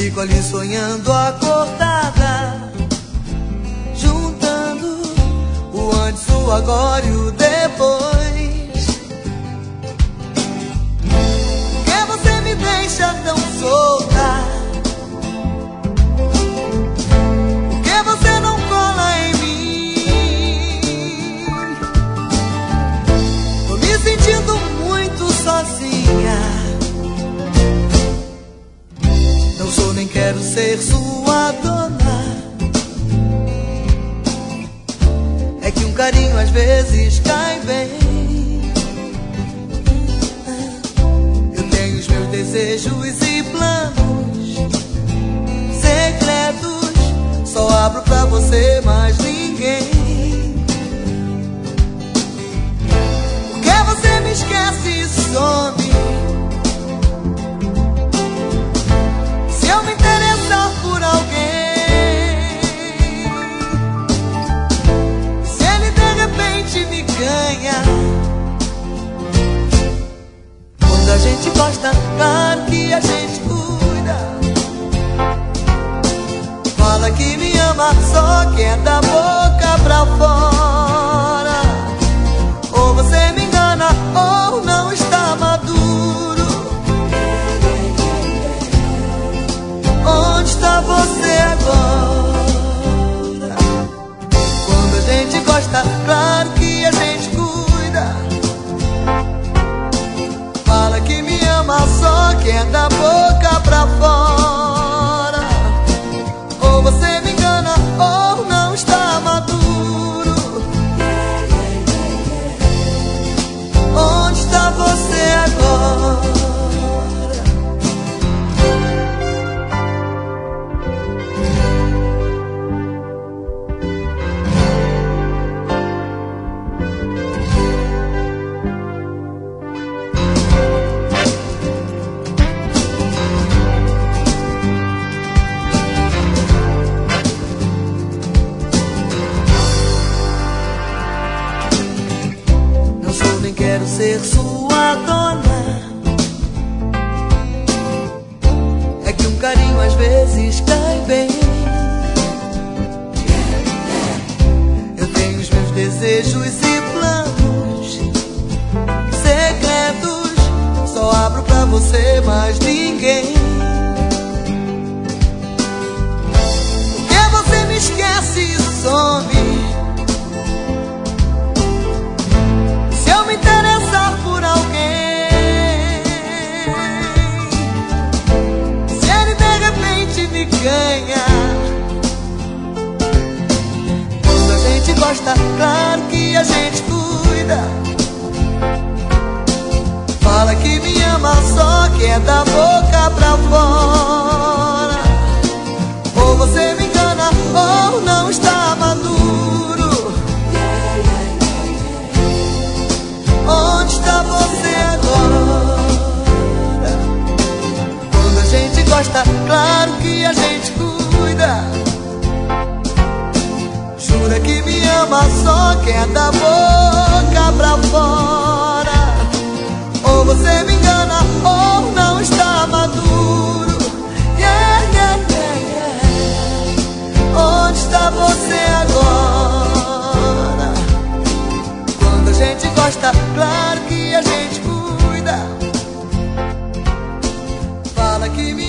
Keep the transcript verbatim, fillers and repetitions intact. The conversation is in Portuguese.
Fico ali sonhando acordada, juntando o antes, o agora e o depois. Por que você me deixa tão solta? Por que você não cola em mim? Tô me sentindo muito sozinha. Não sou nem quero ser sua dona. É que um carinho às vezes cai bem. Eu tenho os meus desejos e planos secretos, só abro pra você, mais ninguém. Por que você me esquece e some? Se eu me interessar por alguém, se ele de repente me ganha. Quando a gente gosta, claro que a gente cuida. Fala que me ama, só que é da boca pra fora. Ou você me engana, ou não está maduro. Onde está você agora? Quando a gente gosta, claro que a gente cuida. Fala que me ama, só que é da boca pra fora. Ou você me engana, ou não está maduro. Onde está você agora? Quero ser sua dona. É que um carinho às vezes cai bem. Eu tenho os meus desejos e planos secretos, só abro pra você, mais ninguém. Por que você me esquece e some? Interessar por alguém, se ele de repente me ganha. Quando a gente gosta, claro que a gente cuida. Fala que me ama, só que é da boca pra fora. Ou você me engana, ou não está maduro. Onde está você agora? Quando a gente gosta, claro que a gente cuida. Jura que me ama, só que é da boca pra fora. Ou você me engana, ou não está maduro. Yeah, yeah, yeah, yeah. Onde está você agora? Quando a gente gosta, claro que a gente cuida. Fala que me